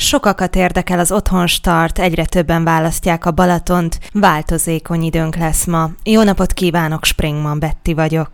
Sokakat érdekel az otthonstart, egyre többen választják a Balatont, változékony időnk lesz ma. Jó napot kívánok, Springman Betty vagyok.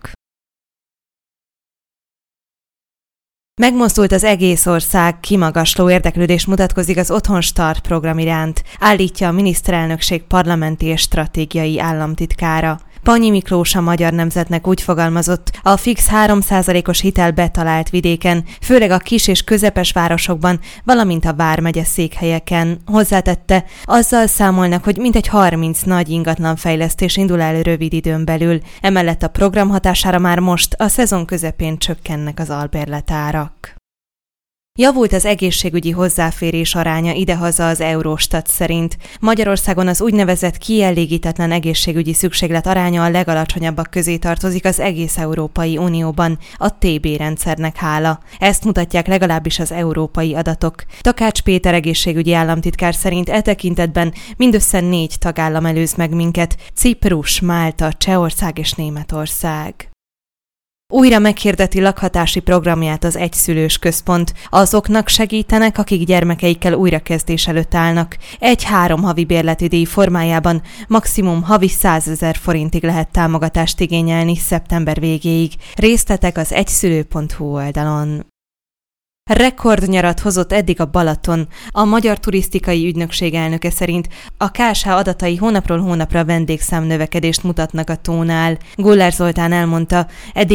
Megmozdult az egész ország, kimagasló érdeklődés mutatkozik az Otthonstart program iránt, állítja a miniszterelnökség parlamenti és stratégiai államtitkára. Panyi Miklós a Magyar Nemzetnek úgy fogalmazott, a fix 3%-os hitel betalált vidéken, főleg a kis és közepes városokban, valamint a vármegye székhelyeken. Hozzátette, azzal számolnak, hogy mintegy 30 nagy ingatlanfejlesztés indul el rövid időn belül. Emellett a program hatására már most a szezon közepén csökkennek az albérletárak. Javult az egészségügyi hozzáférés aránya idehaza az Eurostat szerint. Magyarországon az úgynevezett kielégítetlen egészségügyi szükséglet aránya a legalacsonyabbak közé tartozik az egész Európai Unióban, a TB rendszernek hála. Ezt mutatják legalábbis az európai adatok. Takács Péter egészségügyi államtitkár szerint e tekintetben mindössze 4 tagállam előz meg minket: Ciprus, Málta, Csehország és Németország. Újra meghirdeti lakhatási programját az egyszülős központ. Azoknak segítenek, akik gyermekeikkel újrakezdés előtt állnak. 1-3 havi bérleti díj formájában maximum havi 100 000 forintig lehet támogatást igényelni szeptember végéig. Részletek az egyszülő.hu oldalon. Rekordnyarat hozott eddig a Balaton. A Magyar Turisztikai Ügynökség elnöke szerint a KSH adatai hónapról hónapra vendégszámnövekedést mutatnak a tónál. Gullár Zoltán elmondta, eddig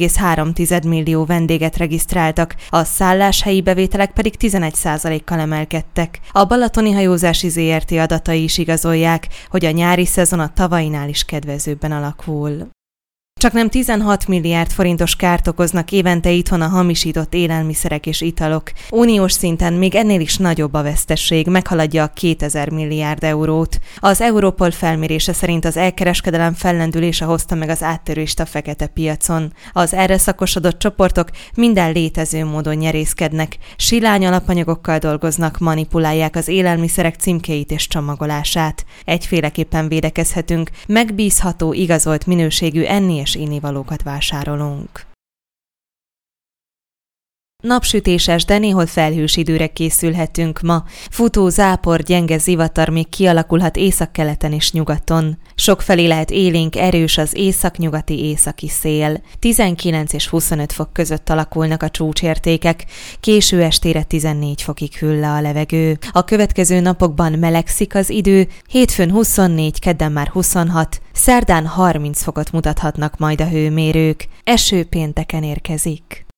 2,3 millió vendéget regisztráltak, a szálláshelyi bevételek pedig 11%-kal emelkedtek. A Balatoni Hajózási ZRT adatai is igazolják, hogy a nyári szezon a tavainál is kedvezőbben alakul. Csaknem 16 milliárd forintos kárt okoznak évente itthon a hamisított élelmiszerek és italok. Uniós szinten még ennél is nagyobb a vesztesség, meghaladja a 2000 milliárd eurót. Az Europol felmérése szerint az elkereskedelem fellendülése hozta meg az áttörést a fekete piacon. Az erre szakosodott csoportok minden létező módon nyerészkednek, silány alapanyagokkal dolgoznak, manipulálják az élelmiszerek címkéit és csomagolását. Egyféleképpen védekezhetünk, megbízható, igazolt minőségű enni és innivalókat vásárolunk. Napsütéses, de néhol felhős időre készülhetünk ma. Futó, zápor, gyenge zivatar még kialakulhat északkeleten és nyugaton. Sokfelé lehet élénk, erős az északnyugati északi szél. 19 és 25 fok között alakulnak a csúcsértékek. Késő estére 14 fokig hűl le a levegő. A következő napokban melegszik az idő, hétfőn 24, kedden már 26, szerdán 30 fokot mutathatnak majd a hőmérők. Eső pénteken érkezik.